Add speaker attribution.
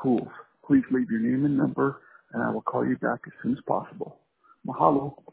Speaker 1: tools. Please leave your name and number, and I will call you back as soon as possible. Mahalo.